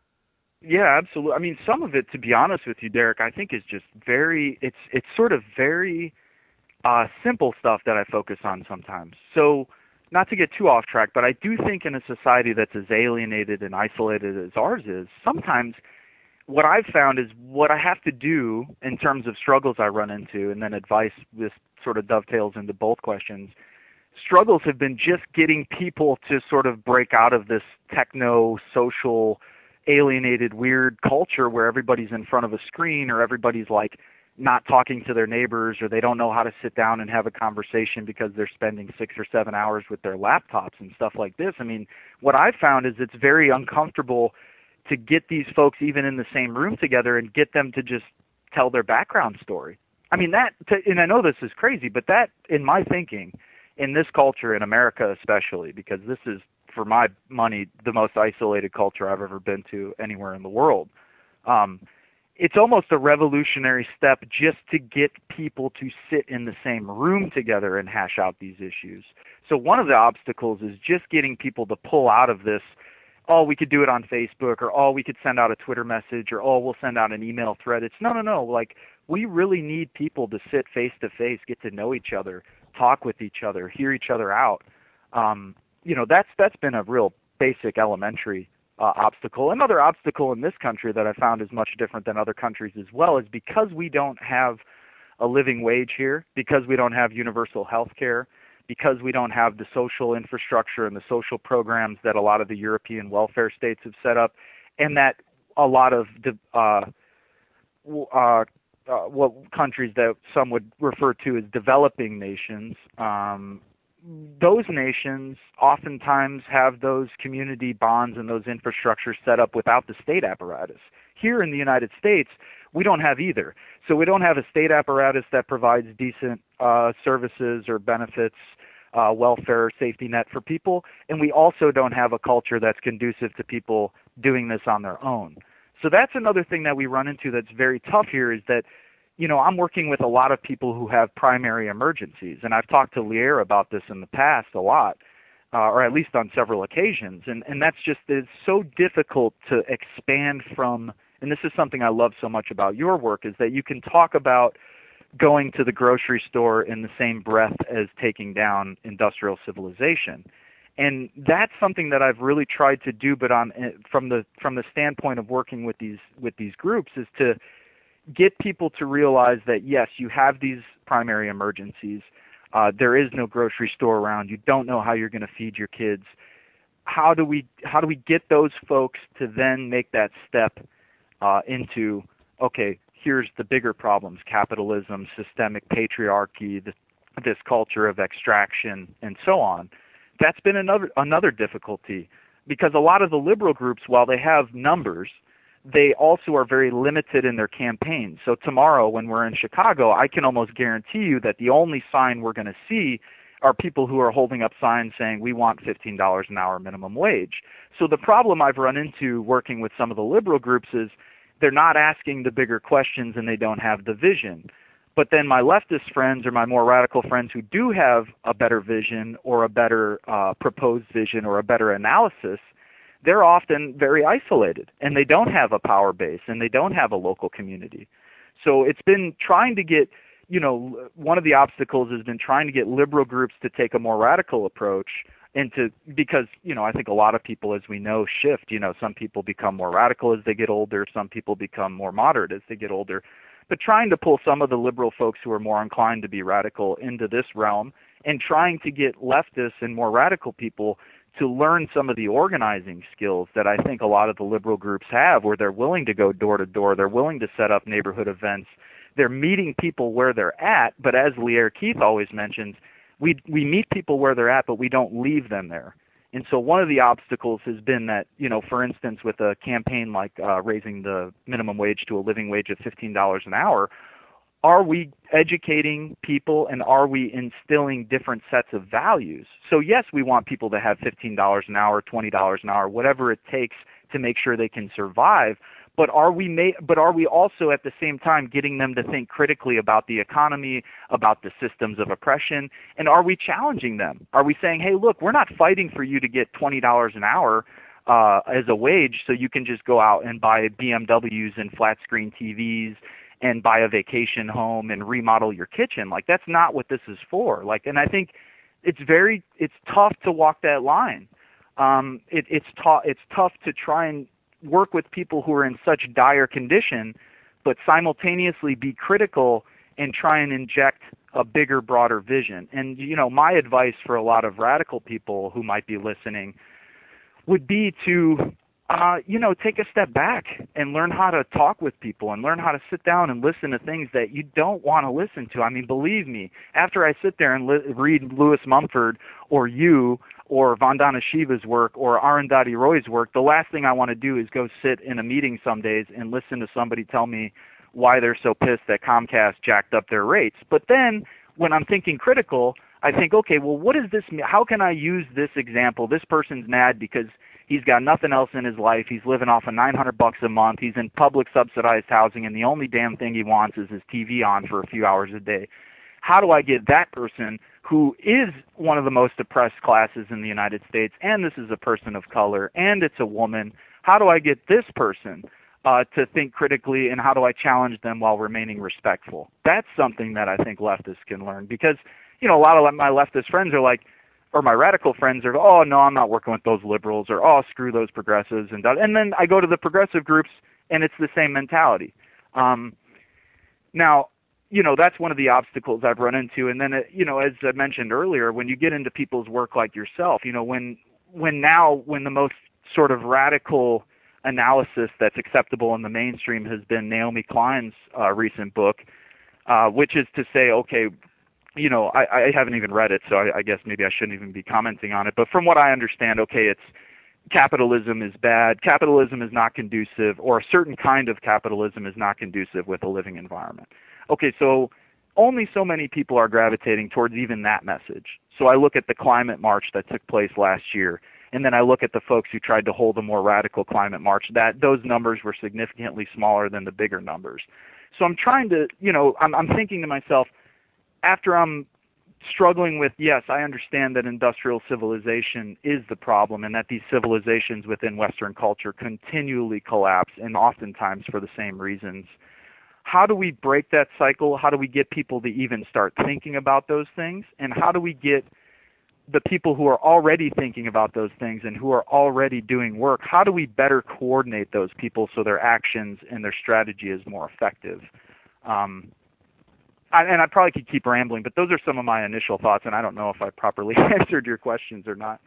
Speaker 2: Yeah, absolutely. I mean, some of it, to be honest with you, Derek, I think is just very, it's it's sort of very uh, simple stuff that I focus on sometimes. So not to get too off track, but I do think in a society that's as alienated and isolated as ours is, sometimes what I've found is what I have to do in terms of struggles I run into, and then advice, this sort of dovetails into both questions. Struggles have been just getting people to sort of break out of this techno-social, alienated, weird culture where everybody's in front of a screen, or everybody's like not talking to their neighbors, or they don't know how to sit down and have a conversation because they're spending six or seven hours with their laptops and stuff like this. I mean, what I've found is it's very uncomfortable to get these folks even in the same room together and get them to just tell their background story. I mean, that, and I know this is crazy, but that, in my thinking, in this culture, in America especially, because this is, for my money, the most isolated culture I've ever been to anywhere in the world, um, it's almost a revolutionary step just to get people to sit in the same room together and hash out these issues. So one of the obstacles is just getting people to pull out of this, oh, we could do it on Facebook, or oh, we could send out a Twitter message, or oh, we'll send out an email thread. It's no, no, no. Like, we really need people to sit face to face, get to know each other, talk with each other, hear each other out. Um, you know, that's that's been a real basic, elementary uh, obstacle. Another obstacle in this country that I found is much different than other countries as well is because we don't have a living wage here, because we don't have universal health care, because we don't have the social infrastructure and the social programs that a lot of the European welfare states have set up, and that a lot of the uh, uh, uh, what countries that some would refer to as developing nations, um, those nations oftentimes have those community bonds and those infrastructures set up without the state apparatus. Here in the United States, we don't have either. So we don't have a state apparatus that provides decent uh, services or benefits, uh, welfare, safety net for people, and we also don't have a culture that's conducive to people doing this on their own. So that's another thing that we run into that's very tough here is that, you know, I'm working with a lot of people who have primary emergencies, and I've talked to Lier about this in the past a lot, uh, or at least on several occasions, and, and that's just, it's so difficult to expand from, and this is something I love so much about your work, is that you can talk about going to the grocery store in the same breath as taking down industrial civilization. And that's something that I've really tried to do, but on from the from the standpoint of working with these with these groups, is to get people to realize that yes, you have these primary emergencies. Uh, there is no grocery store around. You don't know how you're going to feed your kids. How do we how do we get those folks to then make that step uh, into, okay, here's the bigger problems: capitalism, systemic patriarchy, this, this culture of extraction, and so on. That's been another another difficulty, because a lot of the liberal groups, while they have numbers, they also are very limited in their campaigns. So tomorrow when we're in Chicago, I can almost guarantee you that the only sign we're going to see are people who are holding up signs saying we want fifteen dollars an hour minimum wage. So the problem I've run into working with some of the liberal groups is they're not asking the bigger questions and they don't have the vision. But then my leftist friends or my more radical friends who do have a better vision or a better uh, proposed vision or a better analysis, they're often very isolated and they don't have a power base and they don't have a local community. So it's been trying to get, you know, one of the obstacles has been trying to get liberal groups to take a more radical approach into, because, you know, I think a lot of people, as we know, shift. You know, some people become more radical as they get older, some people become more moderate as they get older. But trying to pull some of the liberal folks who are more inclined to be radical into this realm, and trying to get leftists and more radical people to learn some of the organizing skills that I think a lot of the liberal groups have, where they're willing to go door to door, they're willing to set up neighborhood events, they're meeting people where they're at. But as Lierre Keith always mentions, we we meet people where they're at, but we don't leave them there. And so one of the obstacles has been that, you know, for instance, with a campaign like uh, raising the minimum wage to a living wage of fifteen dollars an hour, are we educating people and are we instilling different sets of values? So yes, we want people to have fifteen dollars an hour, twenty dollars an hour, whatever it takes to make sure they can survive. But are we ma- but are we also at the same time getting them to think critically about the economy, about the systems of oppression, and are we challenging them? Are we saying, hey, look, we're not fighting for you to get twenty dollars an hour uh, as a wage so you can just go out and buy B M Ws and flat screen T Vs and buy a vacation home and remodel your kitchen? Like, that's not what this is for. Like, and I think it's very it's tough to walk that line. Um, it, it's tough it's tough to try and work with people who are in such dire condition, but simultaneously be critical and try and inject a bigger, broader vision. And, you know, my advice for a lot of radical people who might be listening would be to, uh, you know, take a step back and learn how to talk with people and learn how to sit down and listen to things that you don't want to listen to. I mean, believe me, after I sit there and li- read Lewis Mumford or you or Vandana Shiva's work or Arundhati Roy's work, the last thing I want to do is go sit in a meeting some days and listen to somebody tell me why they're so pissed that Comcast jacked up their rates. But then when I'm thinking critical, I think, okay, well, what does this mean? How can I use this example? This person's mad because he's got nothing else in his life. He's living off of nine hundred bucks a month. He's in public subsidized housing, and the only damn thing he wants is his T V on for a few hours a day. How do I get that person, who is one of the most oppressed classes in the United States, and this is a person of color, and it's a woman, how do I get this person uh, to think critically, and how do I challenge them while remaining respectful? That's something that I think leftists can learn, because, you know, a lot of my leftist friends are like, or my radical friends are, oh, no, I'm not working with those liberals, or, oh, screw those progressives. And, and then I go to the progressive groups, and it's the same mentality. Um, now, you know, that's one of the obstacles I've run into. And then, uh, you know, as I mentioned earlier, when you get into people's work like yourself, you know, when when now, when the most sort of radical analysis that's acceptable in the mainstream has been Naomi Klein's uh, recent book, uh, which is to say, okay, you know, I, I haven't even read it, so I, I guess maybe I shouldn't even be commenting on it. But from what I understand, okay, it's capitalism is bad, capitalism is not conducive, or a certain kind of capitalism is not conducive with a living environment. Okay, so only so many people are gravitating towards even that message. So I look at the climate march that took place last year, and then I look at the folks who tried to hold a more radical climate march. That those numbers were significantly smaller than the bigger numbers. So I'm trying to, you know, I'm, I'm thinking to myself, after I'm struggling with, yes, I understand that industrial civilization is the problem and that these civilizations within Western culture continually collapse, and oftentimes for the same reasons. How do we break that cycle? How do we get people to even start thinking about those things? And how do we get the people who are already thinking about those things and who are already doing work, how do we better coordinate those people so their actions and their strategy is more effective? Um, I, and I probably could keep rambling, but those are some of my initial thoughts, and I don't know if I properly answered your questions or not.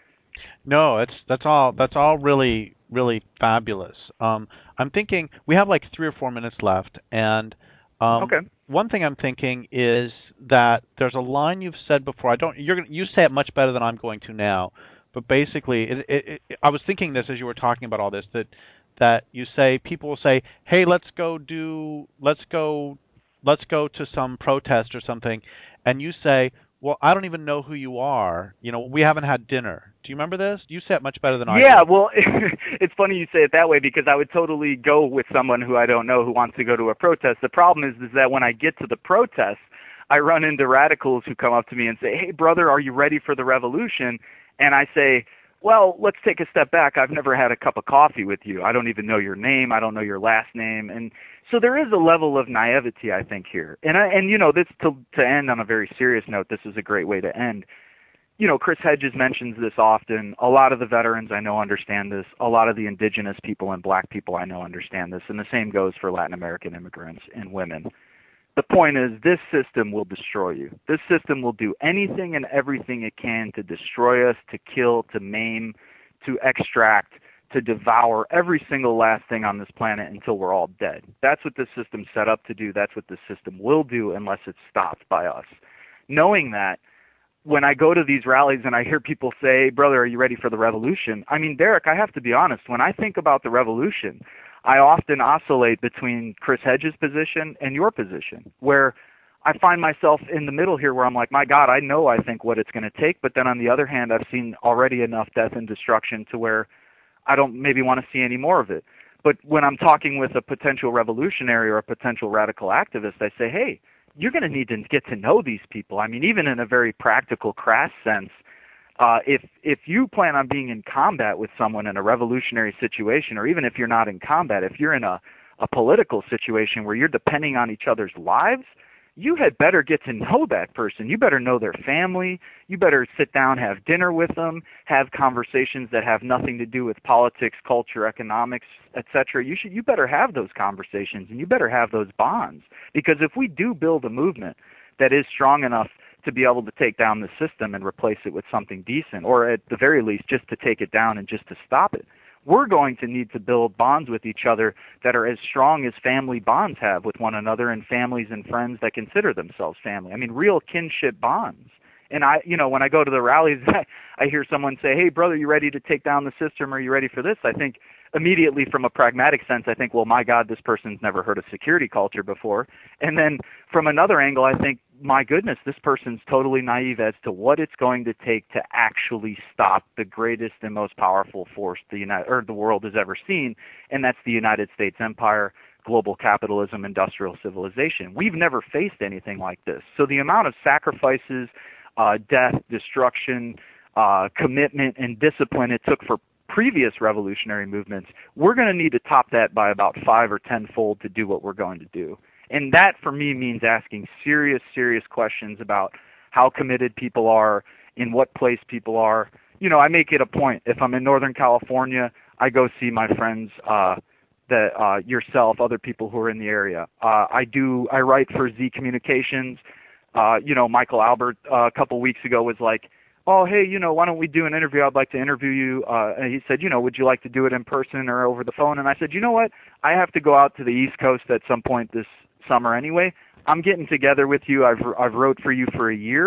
Speaker 1: No, it's that's all that's all really really fabulous. Um, I'm thinking we have like three or four minutes left, and um,
Speaker 2: okay.
Speaker 1: one thing I'm thinking is that there's a line you've said before. I don't. You're gonna, you say it much better than I'm going to now, but basically, it, it, it, I was thinking this as you were talking about all this, that that you say people will say, "Hey, let's go do let's go let's go to some protest or something," and you say, well, I don't even know who you are. You know, we haven't had dinner. Do you remember this? You say it much better than I do.
Speaker 2: Yeah, well, it's funny you say it that way because I would totally go with someone who I don't know who wants to go to a protest. The problem is, is that when I get to the protest, I run into radicals who come up to me and say, hey, brother, are you ready for the revolution? And I say, well, let's take a step back. I've never had a cup of coffee with you. I don't even know your name. I don't know your last name. And so there is a level of naivety, I think, here. And, I, and you know, this to, to end on a very serious note, this is a great way to end. You know, Chris Hedges mentions this often. A lot of the veterans I know understand this. A lot of the indigenous people and black people I know understand this. And the same goes for Latin American immigrants and women. The point is, this system will destroy you. This system will do anything and everything it can to destroy us, to kill, to maim, to extract, to devour every single last thing on this planet until we're all dead. That's what this system's set up to do. That's what this system will do unless it's stopped by us. Knowing that, when I go to these rallies and I hear people say, brother, are you ready for the revolution? I mean, Derek, I have to be honest. When I think about the revolution, I often oscillate between Chris Hedges' position and your position, where I find myself in the middle here where I'm like, my God, I know I think what it's going to take, but then on the other hand, I've seen already enough death and destruction to where I don't maybe want to see any more of it. But when I'm talking with a potential revolutionary or a potential radical activist, I say, hey, you're going to need to get to know these people. I mean, even in a very practical, crass sense, uh, if if you plan on being in combat with someone in a revolutionary situation, or even if you're not in combat, if you're in a, a political situation where you're depending on each other's lives, you had better get to know that person. You better know their family. You better sit down, have dinner with them, have conversations that have nothing to do with politics, culture, economics, et cetera. You should, you better have those conversations, and you better have those bonds. Because if we do build a movement that is strong enough to be able to take down the system and replace it with something decent, or at the very least just to take it down and just to stop it, we're going to need to build bonds with each other that are as strong as family bonds have with one another, and families and friends that consider themselves family. I mean, real kinship bonds. And I, you know, when I go to the rallies, I hear someone say, hey, brother, you ready to take down the system? Are you ready for this? I think immediately from a pragmatic sense, I think, well, my God, this person's never heard of security culture before. And then from another angle, I think, my goodness, this person's totally naive as to what it's going to take to actually stop the greatest and most powerful force the United or the world has ever seen, and that's the United States empire, global capitalism, industrial civilization. We've never faced anything like this. So the amount of sacrifices, uh, death, destruction, uh, commitment, and discipline it took for previous revolutionary movements, we're going to need to top that by about five or tenfold to do what we're going to do. And that, for me, means asking serious, serious questions about how committed people are, in what place people are. You know, I make it a point. If I'm in Northern California, I go see my friends, uh, that uh, yourself, other people who are in the area. Uh, I do. I write for Z Communications. Uh, you know, Michael Albert uh, a couple weeks ago was like, oh, hey, you know, why don't we do an interview? I'd like to interview you. Uh, and he said, you know, would you like to do it in person or over the phone? And I said, you know what? I have to go out to the East Coast at some point this summer anyway. I'm getting together with you. I've I've wrote for you for a year,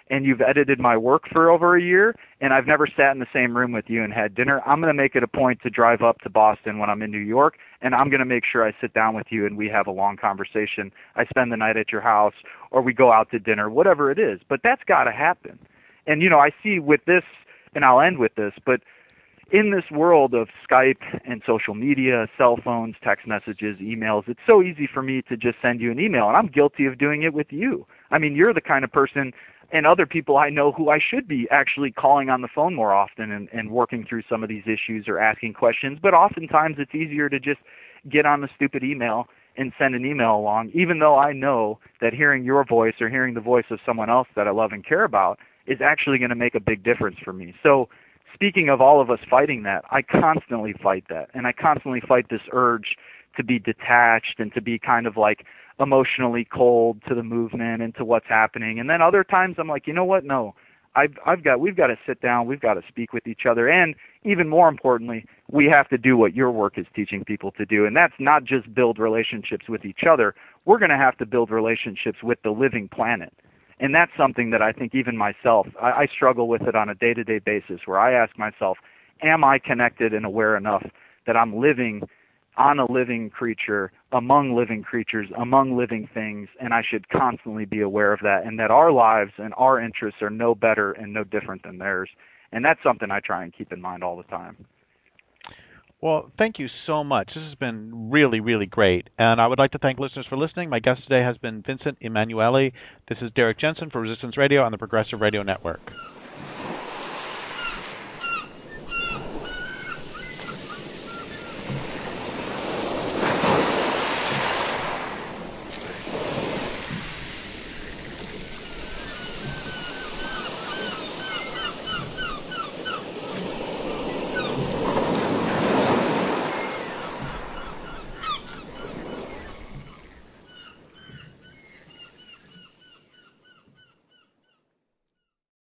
Speaker 2: and you've edited my work for over a year, and I've never sat in the same room with you and had dinner, I'm going to make it a point to drive up to Boston when I'm in New York, and I'm going to make sure I sit down with you and we have a long conversation. I spend the night at your house, or we go out to dinner, whatever it is. But that's got to happen. And, you know, I see with this, and I'll end with this, but in this world of Skype and social media, cell phones, text messages, emails, it's so easy for me to just send you an email, and I'm guilty of doing it with you. I mean, you're the kind of person, and other people I know, who I should be actually calling on the phone more often and, and working through some of these issues or asking questions, but oftentimes it's easier to just get on the stupid email and send an email along, even though I know that hearing your voice or hearing the voice of someone else that I love and care about is actually going to make a big difference for me. So speaking of all of us fighting that, I constantly fight that, and I constantly fight this urge to be detached and to be kind of like emotionally cold to the movement and to what's happening. And then other times I'm like, you know what? No, I've, I've got, we've got to sit down, we've got to speak with each other, and even more importantly, we have to do what your work is teaching people to do, and that's not just build relationships with each other. We're going to have to build relationships with the living planet. And that's something that I think even myself, I, I struggle with it on a day-to-day basis, where I ask myself, am I connected and aware enough that I'm living on a living creature, among living creatures, among living things, and I should constantly be aware of that, and that our lives and our interests are no better and no different than theirs. And that's something I try and keep in mind all the time.
Speaker 1: Well, thank you so much. This has been really, really great. And I would like to thank listeners for listening. My guest today has been Vincent Emanuele. This is Derek Jensen for Resistance Radio on the Progressive Radio Network.